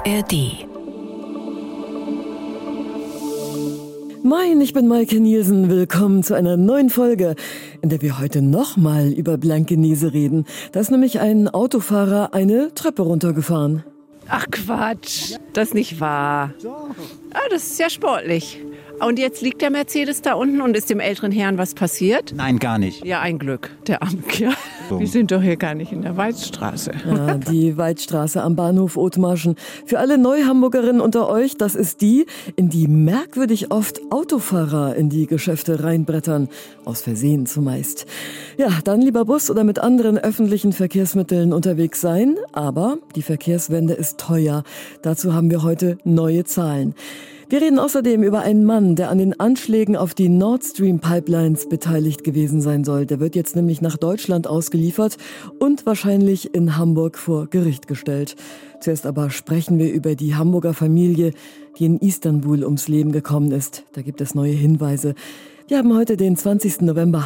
ARD. Moin, ich bin Maike Nielsen. Willkommen zu einer neuen Folge, in der wir heute nochmal über Blankenese reden. Da ist nämlich ein Autofahrer eine Treppe runtergefahren. Ach Quatsch, das ist nicht wahr. Ah, das ist ja sportlich. Und jetzt liegt der Mercedes da unten und ist dem älteren Herrn was passiert? Nein, gar nicht. Ja, ein Glück, der arme Kerl. Wir sind doch hier gar nicht in der Weizstraße. Ja, die Weizstraße am Bahnhof Othmarschen. Für alle Neuhamburgerinnen unter euch, das ist die, in die merkwürdig oft Autofahrer in die Geschäfte reinbrettern. Aus Versehen zumeist. Ja, dann lieber Bus oder mit anderen öffentlichen Verkehrsmitteln unterwegs sein. Aber die Verkehrswende ist teuer. Dazu haben wir heute neue Zahlen. Wir reden außerdem über einen Mann, der an den Anschlägen auf die Nord Stream Pipelines beteiligt gewesen sein soll. Der wird jetzt nämlich nach Deutschland ausgeliefert und wahrscheinlich in Hamburg vor Gericht gestellt. Zuerst aber sprechen wir über die Hamburger Familie, die in Istanbul ums Leben gekommen ist. Da gibt es neue Hinweise. Wir haben heute den 20. November.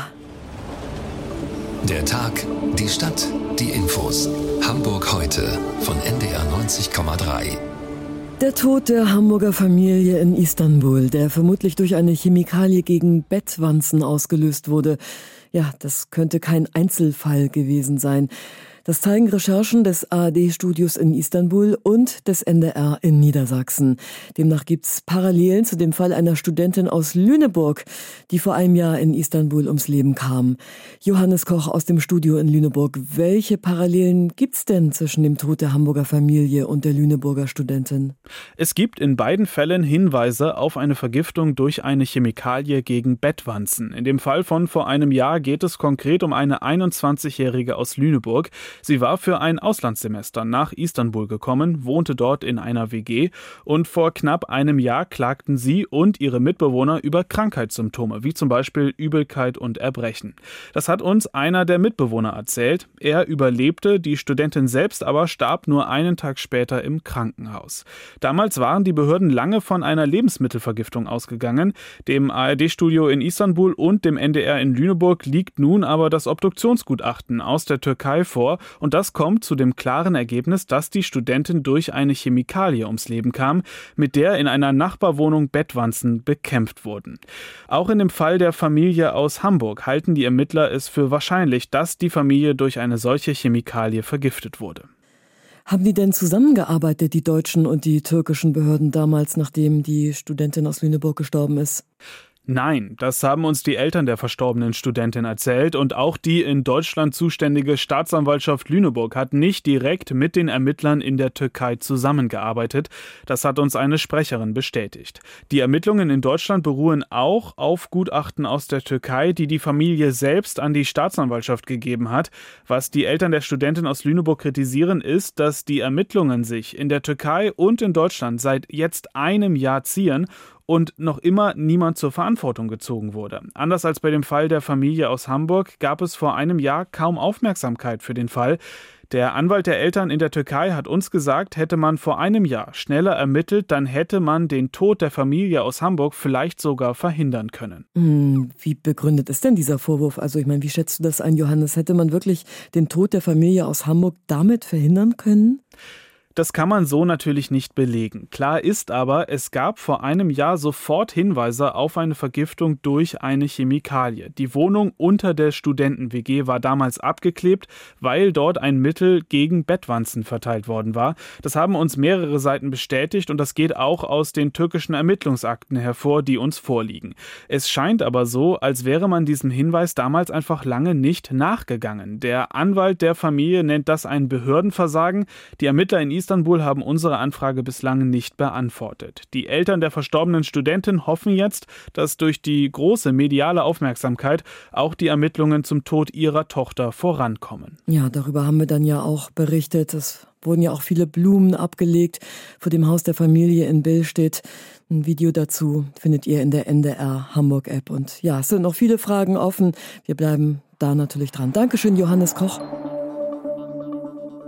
Der Tag, die Stadt, die Infos. Hamburg heute von NDR 90,3. Der Tod der Hamburger Familie in Istanbul, der vermutlich durch eine Chemikalie gegen Bettwanzen ausgelöst wurde. Ja, das könnte kein Einzelfall gewesen sein. Das zeigen Recherchen des ARD-Studios in Istanbul und des NDR in Niedersachsen. Demnach gibt's Parallelen zu dem Fall einer Studentin aus Lüneburg, die vor einem Jahr in Istanbul ums Leben kam. Johannes Koch aus dem Studio in Lüneburg. Welche Parallelen gibt's denn zwischen dem Tod der Hamburger Familie und der Lüneburger Studentin? Es gibt in beiden Fällen Hinweise auf eine Vergiftung durch eine Chemikalie gegen Bettwanzen. In dem Fall von vor einem Jahr geht es konkret um eine 21-Jährige aus Lüneburg. Sie war für ein Auslandssemester nach Istanbul gekommen, wohnte dort in einer WG und vor knapp einem Jahr klagten sie und ihre Mitbewohner über Krankheitssymptome, wie zum Beispiel Übelkeit und Erbrechen. Das hat uns einer der Mitbewohner erzählt. Er überlebte, die Studentin selbst aber starb nur einen Tag später im Krankenhaus. Damals waren die Behörden lange von einer Lebensmittelvergiftung ausgegangen. Dem ARD-Studio in Istanbul und dem NDR in Lüneburg liegt nun aber das Obduktionsgutachten aus der Türkei vor. Und das kommt zu dem klaren Ergebnis, dass die Studentin durch eine Chemikalie ums Leben kam, mit der in einer Nachbarwohnung Bettwanzen bekämpft wurden. Auch in dem Fall der Familie aus Hamburg halten die Ermittler es für wahrscheinlich, dass die Familie durch eine solche Chemikalie vergiftet wurde. Haben die denn zusammengearbeitet, die deutschen und die türkischen Behörden damals, nachdem die Studentin aus Lüneburg gestorben ist? Nein, das haben uns die Eltern der verstorbenen Studentin erzählt und auch die in Deutschland zuständige Staatsanwaltschaft Lüneburg hat nicht direkt mit den Ermittlern in der Türkei zusammengearbeitet. Das hat uns eine Sprecherin bestätigt. Die Ermittlungen in Deutschland beruhen auch auf Gutachten aus der Türkei, die die Familie selbst an die Staatsanwaltschaft gegeben hat. Was die Eltern der Studentin aus Lüneburg kritisieren, ist, dass die Ermittlungen sich in der Türkei und in Deutschland seit jetzt einem Jahr ziehen und noch immer niemand zur Verantwortung gezogen wurde. Anders als bei dem Fall der Familie aus Hamburg gab es vor einem Jahr kaum Aufmerksamkeit für den Fall. Der Anwalt der Eltern in der Türkei hat uns gesagt, hätte man vor einem Jahr schneller ermittelt, dann hätte man den Tod der Familie aus Hamburg vielleicht sogar verhindern können. Wie begründet ist denn dieser Vorwurf? Also ich meine, wie schätzt du das ein, Johannes? Hätte man wirklich den Tod der Familie aus Hamburg damit verhindern können? Das kann man so natürlich nicht belegen. Klar ist aber, es gab vor einem Jahr sofort Hinweise auf eine Vergiftung durch eine Chemikalie. Die Wohnung unter der Studenten-WG war damals abgeklebt, weil dort ein Mittel gegen Bettwanzen verteilt worden war. Das haben uns mehrere Seiten bestätigt und das geht auch aus den türkischen Ermittlungsakten hervor, die uns vorliegen. Es scheint aber so, als wäre man diesem Hinweis damals einfach lange nicht nachgegangen. Der Anwalt der Familie nennt das ein Behördenversagen. Die Ermittler in Istanbul haben unsere Anfrage bislang nicht beantwortet. Die Eltern der verstorbenen Studentin hoffen jetzt, dass durch die große mediale Aufmerksamkeit auch die Ermittlungen zum Tod ihrer Tochter vorankommen. Ja, darüber haben wir dann ja auch berichtet. Es wurden ja auch viele Blumen abgelegt vor dem Haus der Familie in Billstedt. Ein Video dazu findet ihr in der NDR Hamburg App. Und ja, es sind noch viele Fragen offen. Wir bleiben da natürlich dran. Dankeschön, Johannes Koch.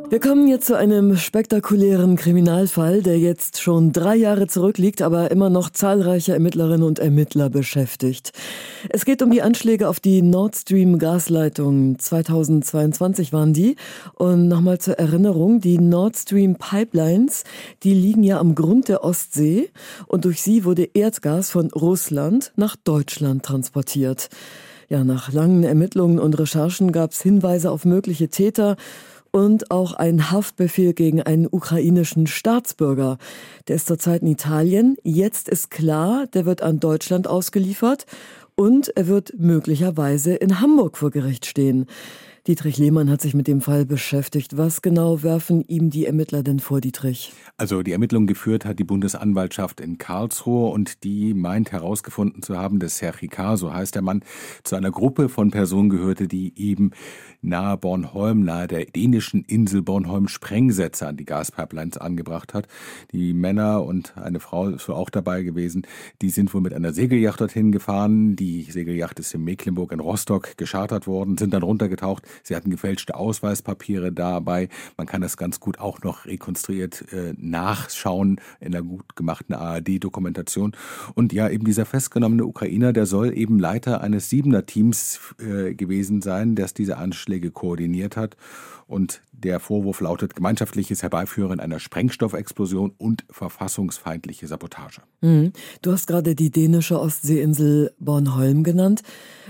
Wir kommen jetzt zu einem spektakulären Kriminalfall, der jetzt schon 3 Jahre zurückliegt, aber immer noch zahlreiche Ermittlerinnen und Ermittler beschäftigt. Es geht um die Anschläge auf die Nord Stream Gasleitung. 2022 waren die. Und nochmal zur Erinnerung, die Nord Stream Pipelines, die liegen ja am Grund der Ostsee und durch sie wurde Erdgas von Russland nach Deutschland transportiert. Ja, nach langen Ermittlungen und Recherchen gab es Hinweise auf mögliche Täter und auch einen Haftbefehl gegen einen ukrainischen Staatsbürger. Der ist zurzeit in Italien. Jetzt ist klar, der wird an Deutschland ausgeliefert und er wird möglicherweise in Hamburg vor Gericht stehen. Dietrich Lehmann hat sich mit dem Fall beschäftigt. Was genau werfen ihm die Ermittler denn vor, Dietrich? Also die Ermittlungen geführt hat die Bundesanwaltschaft in Karlsruhe und die meint herausgefunden zu haben, dass Herr Ricard, so heißt der Mann, zu einer Gruppe von Personen gehörte, die eben nahe Bornholm, nahe der dänischen Insel Bornholm Sprengsätze an die Gaspipelines angebracht hat. Die Männer und eine Frau ist wohl auch dabei gewesen. Die sind wohl mit einer Segelyacht dorthin gefahren. Die Segelyacht ist in Mecklenburg in Rostock geschartert worden, sind dann runtergetaucht. Sie hatten gefälschte Ausweispapiere dabei. Man kann das ganz gut auch noch rekonstruiert nachschauen in einer gut gemachten ARD-Dokumentation. Und ja, eben dieser festgenommene Ukrainer, der soll eben Leiter eines 7er-Teams gewesen sein, das diese Anschläge koordiniert hat. Und der Vorwurf lautet gemeinschaftliches Herbeiführen einer Sprengstoffexplosion und verfassungsfeindliche Sabotage. Du hast gerade die dänische Ostseeinsel Bornholm genannt.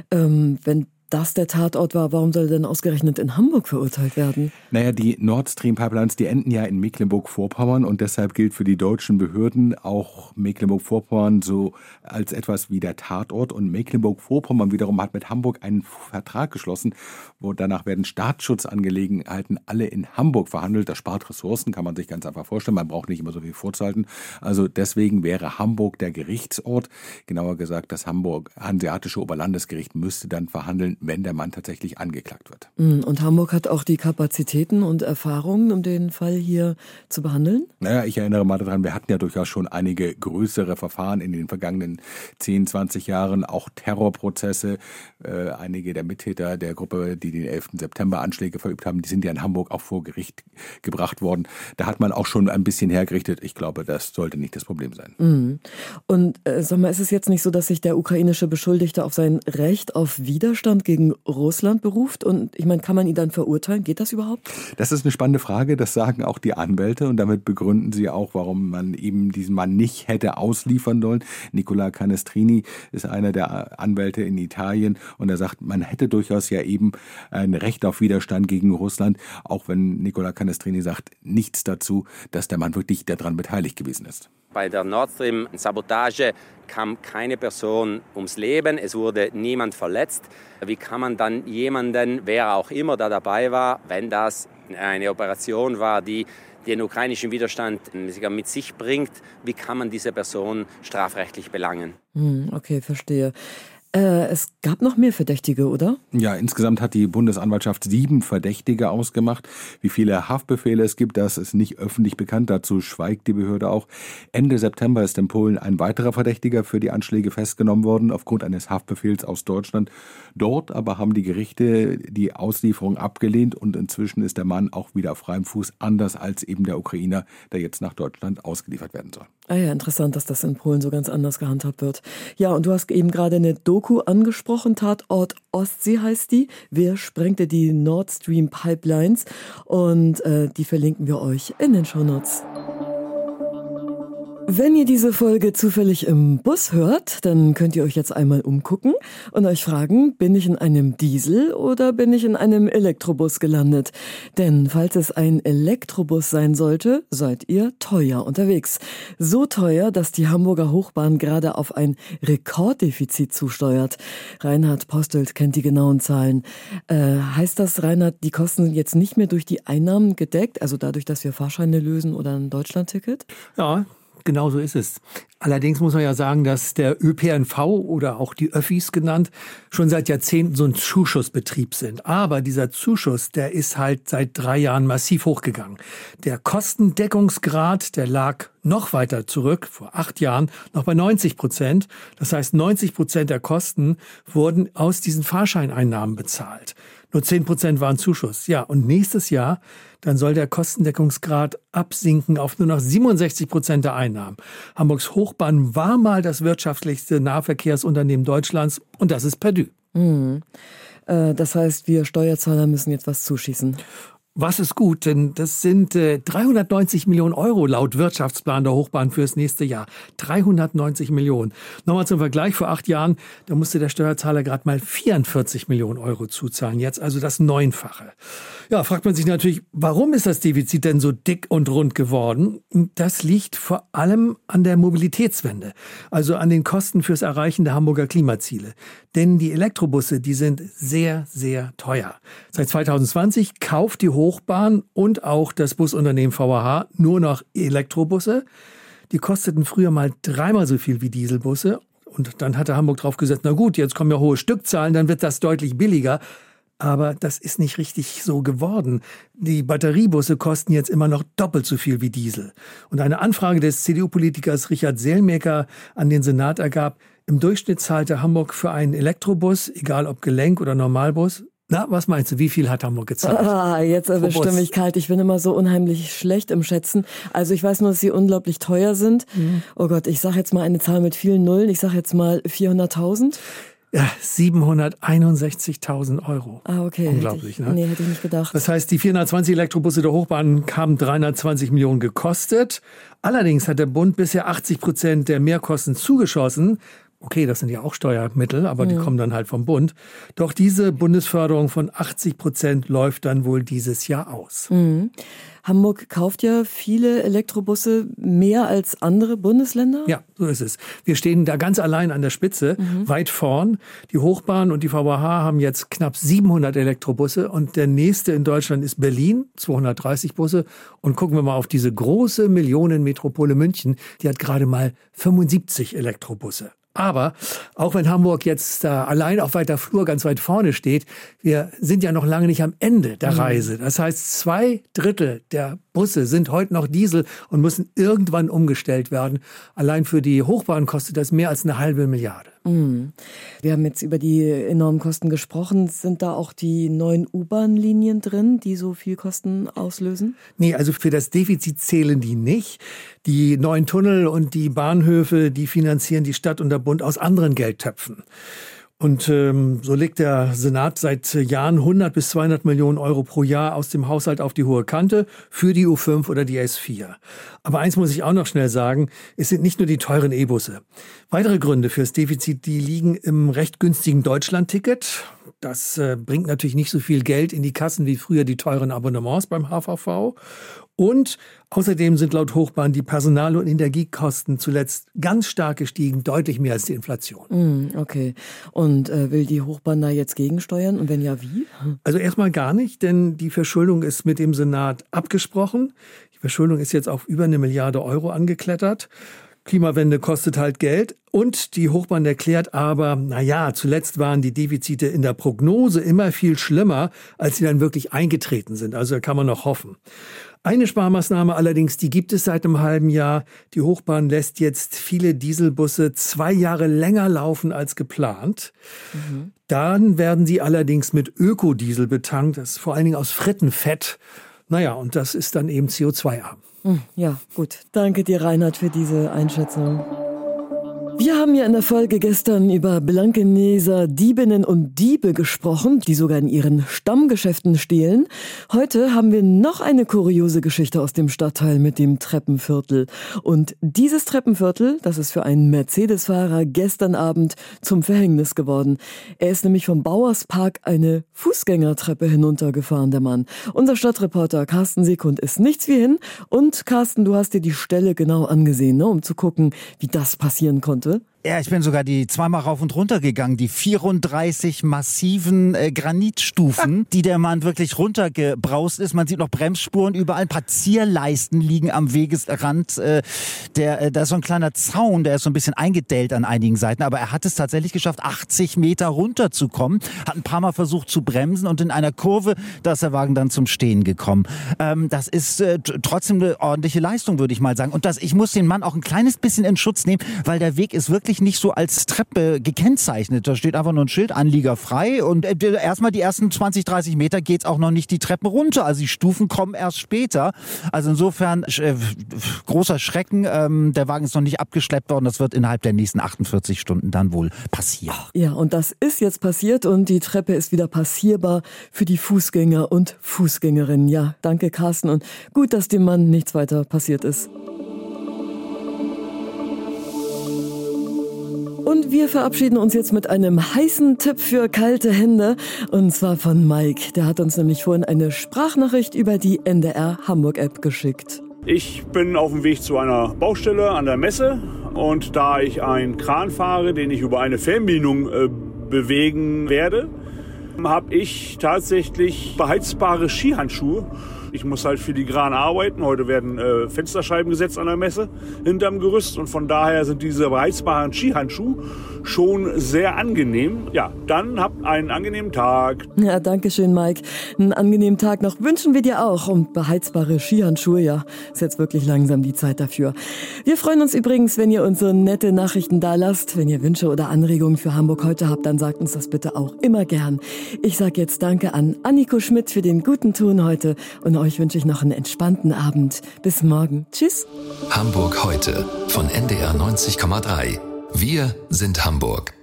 Wenn das der Tatort war, warum soll er denn ausgerechnet in Hamburg verurteilt werden? Naja, die Nord Stream Pipelines, die enden ja in Mecklenburg-Vorpommern und deshalb gilt für die deutschen Behörden auch Mecklenburg-Vorpommern so als etwas wie der Tatort. Und Mecklenburg-Vorpommern wiederum hat mit Hamburg einen Vertrag geschlossen, wo danach werden Staatsschutzangelegenheiten alle in Hamburg verhandelt. Das spart Ressourcen, kann man sich ganz einfach vorstellen. Man braucht nicht immer so viel vorzuhalten. Also deswegen wäre Hamburg der Gerichtsort. Genauer gesagt, das Hanseatische Oberlandesgericht müsste dann verhandeln, wenn der Mann tatsächlich angeklagt wird. Und Hamburg hat auch die Kapazitäten und Erfahrungen, um den Fall hier zu behandeln? Naja, ich erinnere mal daran, wir hatten ja durchaus schon einige größere Verfahren in den vergangenen 10, 20 Jahren, auch Terrorprozesse. Einige der Mittäter der Gruppe, die den 11. September Anschläge verübt haben, die sind ja in Hamburg auch vor Gericht gebracht worden. Da hat man auch schon ein bisschen hergerichtet. Ich glaube, das sollte nicht das Problem sein. Und sag mal, ist es jetzt nicht so, dass sich der ukrainische Beschuldigte auf sein Recht auf Widerstand gegen Russland beruft? Und ich meine, kann man ihn dann verurteilen? Geht das überhaupt? Das ist eine spannende Frage. Das sagen auch die Anwälte und damit begründen sie auch, warum man eben diesen Mann nicht hätte ausliefern sollen. Nicola Canestrini ist einer der Anwälte in Italien und er sagt, man hätte durchaus ja eben ein Recht auf Widerstand gegen Russland, auch wenn Nicola Canestrini sagt, nichts dazu, dass der Mann wirklich daran beteiligt gewesen ist. Bei der Nord Stream Sabotage kam keine Person ums Leben, es wurde niemand verletzt. Wie kann man dann jemanden, wer auch immer da dabei war, wenn das eine Operation war, die den ukrainischen Widerstand mit sich bringt, wie kann man diese Person strafrechtlich belangen? Okay, verstehe. Es gab noch mehr Verdächtige, oder? Ja, insgesamt hat die Bundesanwaltschaft 7 Verdächtige ausgemacht. Wie viele Haftbefehle es gibt, das ist nicht öffentlich bekannt. Dazu schweigt die Behörde auch. Ende September ist in Polen ein weiterer Verdächtiger für die Anschläge festgenommen worden, aufgrund eines Haftbefehls aus Deutschland. Dort aber haben die Gerichte die Auslieferung abgelehnt und inzwischen ist der Mann auch wieder auf freiem Fuß, anders als eben der Ukrainer, der jetzt nach Deutschland ausgeliefert werden soll. Ah ja, interessant, dass das in Polen so ganz anders gehandhabt wird. Ja, und du hast eben gerade eine Doku angesprochen, Tatort Ostsee heißt die. Wer sprengte die Nord Stream Pipelines? Und die verlinken wir euch in den Shownotes. Wenn ihr diese Folge zufällig im Bus hört, dann könnt ihr euch jetzt einmal umgucken und euch fragen, bin ich in einem Diesel oder bin ich in einem Elektrobus gelandet? Denn falls es ein Elektrobus sein sollte, seid ihr teuer unterwegs. So teuer, dass die Hamburger Hochbahn gerade auf ein Rekorddefizit zusteuert. Reinhard Postelt kennt die genauen Zahlen. Heißt das, Reinhard, die Kosten sind jetzt nicht mehr durch die Einnahmen gedeckt, also dadurch, dass wir Fahrscheine lösen oder ein Deutschlandticket? Ja. Genau so ist es. Allerdings muss man ja sagen, dass der ÖPNV oder auch die Öffis genannt schon seit Jahrzehnten so ein Zuschussbetrieb sind. Aber dieser Zuschuss, der ist halt seit 3 Jahren massiv hochgegangen. Der Kostendeckungsgrad, der lag noch weiter zurück, vor 8 Jahren, noch bei 90%. Das heißt, 90% der Kosten wurden aus diesen Fahrscheineinnahmen bezahlt. Nur 10% waren Zuschuss. Ja, und nächstes Jahr, dann soll der Kostendeckungsgrad absinken auf nur noch 67% der Einnahmen. Hamburgs Hochbahn war mal das wirtschaftlichste Nahverkehrsunternehmen Deutschlands und das ist perdu. Das heißt, wir Steuerzahler müssen jetzt was zuschießen. Was ist gut, denn das sind 390 Millionen Euro laut Wirtschaftsplan der Hochbahn fürs nächste Jahr. 390 Millionen. Nochmal zum Vergleich, vor 8 Jahren, da musste der Steuerzahler gerade mal 44 Millionen Euro zuzahlen. Jetzt also das Neunfache. Ja, fragt man sich natürlich, warum ist das Defizit denn so dick und rund geworden? Das liegt vor allem an der Mobilitätswende, also an den Kosten fürs Erreichen der Hamburger Klimaziele. Denn die Elektrobusse, die sind sehr, sehr teuer. Seit 2020 kauft die Hochbahn und auch das Busunternehmen VHH nur noch Elektrobusse. Die kosteten früher mal 3-mal so viel wie Dieselbusse. Und dann hatte Hamburg drauf gesetzt, na gut, jetzt kommen ja hohe Stückzahlen, dann wird das deutlich billiger. Aber das ist nicht richtig so geworden. Die Batteriebusse kosten jetzt immer noch doppelt so viel wie Diesel. Und eine Anfrage des CDU-Politikers Richard Selmaker an den Senat ergab, im Durchschnitt zahlte Hamburg für einen Elektrobus, egal ob Gelenk- oder Normalbus, na, was meinst du, wie viel hat Hamburg gezahlt? Jetzt erwischt er mich kalt. Ich bin immer so unheimlich schlecht im Schätzen. Also ich weiß nur, dass sie unglaublich teuer sind. Oh Gott, ich sage jetzt mal eine Zahl mit vielen Nullen. Ich sage jetzt mal 400.000. Ja, 761.000 Euro. Okay. Unglaublich, ne? Nee, hätte ich nicht gedacht. Das heißt, die 420 Elektrobusse der Hochbahn haben 320 Millionen gekostet. Allerdings hat der Bund bisher 80% der Mehrkosten zugeschossen. Okay, das sind ja auch Steuermittel, aber die kommen dann halt vom Bund. Doch diese Bundesförderung von 80% läuft dann wohl dieses Jahr aus. Hamburg kauft ja viele Elektrobusse, mehr als andere Bundesländer? Ja, so ist es. Wir stehen da ganz allein an der Spitze, weit vorn. Die Hochbahn und die VHH haben jetzt knapp 700 Elektrobusse und der nächste in Deutschland ist Berlin, 230 Busse. Und gucken wir mal auf diese große Millionenmetropole München, die hat gerade mal 75 Elektrobusse. Aber auch wenn Hamburg jetzt allein auf weiter Flur ganz weit vorne steht, wir sind ja noch lange nicht am Ende der Reise. Das heißt, 2/3 der Busse sind heute noch Diesel und müssen irgendwann umgestellt werden. Allein für die Hochbahn kostet das mehr als 1,5 Milliarde. Wir haben jetzt über die enormen Kosten gesprochen. Sind da auch die neuen U-Bahn-Linien drin, die so viel Kosten auslösen? Nee, also für das Defizit zählen die nicht. Die neuen Tunnel und die Bahnhöfe, die finanzieren die Stadt und der Bund aus anderen Geldtöpfen. Und so legt der Senat seit Jahren 100 bis 200 Millionen Euro pro Jahr aus dem Haushalt auf die hohe Kante für die U5 oder die S4. Aber eins muss ich auch noch schnell sagen, es sind nicht nur die teuren E-Busse. Weitere Gründe fürs Defizit, die liegen im recht günstigen Deutschland-Ticket. Das bringt natürlich nicht so viel Geld in die Kassen wie früher die teuren Abonnements beim HVV. Und außerdem sind laut Hochbahn die Personal- und Energiekosten zuletzt ganz stark gestiegen, deutlich mehr als die Inflation. Okay. Und will die Hochbahn da jetzt gegensteuern? Und wenn ja, wie? Also erstmal gar nicht, denn die Verschuldung ist mit dem Senat abgesprochen. Die Verschuldung ist jetzt auf über 1 Milliarde Euro angeklettert. Klimawende kostet halt Geld. Und die Hochbahn erklärt aber, zuletzt waren die Defizite in der Prognose immer viel schlimmer, als sie dann wirklich eingetreten sind. Also da kann man noch hoffen. Eine Sparmaßnahme allerdings, die gibt es seit einem halben Jahr. Die Hochbahn lässt jetzt viele Dieselbusse 2 Jahre länger laufen als geplant. Dann werden sie allerdings mit Ökodiesel betankt, das ist vor allen Dingen aus Frittenfett. Und das ist dann eben CO2-arm. Ja, gut. Danke dir, Reinhard, für diese Einschätzung. Wir haben ja in der Folge gestern über Blankeneser Diebinnen und Diebe gesprochen, die sogar in ihren Stammgeschäften stehlen. Heute haben wir noch eine kuriose Geschichte aus dem Stadtteil mit dem Treppenviertel. Und dieses Treppenviertel, das ist für einen Mercedes-Fahrer gestern Abend zum Verhängnis geworden. Er ist nämlich vom Bauerspark eine Fußgängertreppe hinuntergefahren, der Mann. Unser Stadtreporter Carsten Sekund ist nichts wie hin. Und Carsten, du hast dir die Stelle genau angesehen, um zu gucken, wie das passieren konnte. Ja, ich bin sogar die 2-mal rauf und runter gegangen. Die 34 massiven Granitstufen, die der Mann wirklich runtergebraust ist. Man sieht noch Bremsspuren überall. Ein paar Zierleisten liegen am Wegesrand. Da ist so ein kleiner Zaun, der ist so ein bisschen eingedellt an einigen Seiten. Aber er hat es tatsächlich geschafft, 80 Meter runterzukommen. Hat ein paar Mal versucht zu bremsen und in einer Kurve, da ist der Wagen dann zum Stehen gekommen. Das ist trotzdem eine ordentliche Leistung, würde ich mal sagen. Und ich muss den Mann auch ein kleines bisschen in Schutz nehmen, weil der Weg ist wirklich wirklich nicht so als Treppe gekennzeichnet. Da steht einfach nur ein Schild, Anlieger frei und erstmal die ersten 20, 30 Meter geht's auch noch nicht die Treppen runter. Also die Stufen kommen erst später. Also insofern großer Schrecken. Der Wagen ist noch nicht abgeschleppt worden. Das wird innerhalb der nächsten 48 Stunden dann wohl passieren. Ja, und das ist jetzt passiert und die Treppe ist wieder passierbar für die Fußgänger und Fußgängerinnen. Ja, danke Carsten und gut, dass dem Mann nichts weiter passiert ist. Und wir verabschieden uns jetzt mit einem heißen Tipp für kalte Hände. Und zwar von Mike. Der hat uns nämlich vorhin eine Sprachnachricht über die NDR Hamburg-App geschickt. Ich bin auf dem Weg zu einer Baustelle an der Messe. Und da ich einen Kran fahre, den ich über eine Fernbedienung bewegen werde, habe ich tatsächlich beheizbare Skihandschuhe. Ich muss halt filigran arbeiten. Heute werden Fensterscheiben gesetzt an der Messe hinterm Gerüst. Und von daher sind diese beheizbaren Skihandschuhe schon sehr angenehm. Ja, dann habt einen angenehmen Tag. Ja, danke schön, Mike. Einen angenehmen Tag noch wünschen wir dir auch. Und beheizbare Skihandschuhe, ja, ist jetzt wirklich langsam die Zeit dafür. Wir freuen uns übrigens, wenn ihr uns so nette Nachrichten da lasst. Wenn ihr Wünsche oder Anregungen für Hamburg heute habt, dann sagt uns das bitte auch immer gern. Ich sage jetzt Danke an Anniko Schmidt für den guten Ton heute und euch wünsche ich noch einen entspannten Abend. Bis morgen. Tschüss. Hamburg heute von NDR 90,3. Wir sind Hamburg.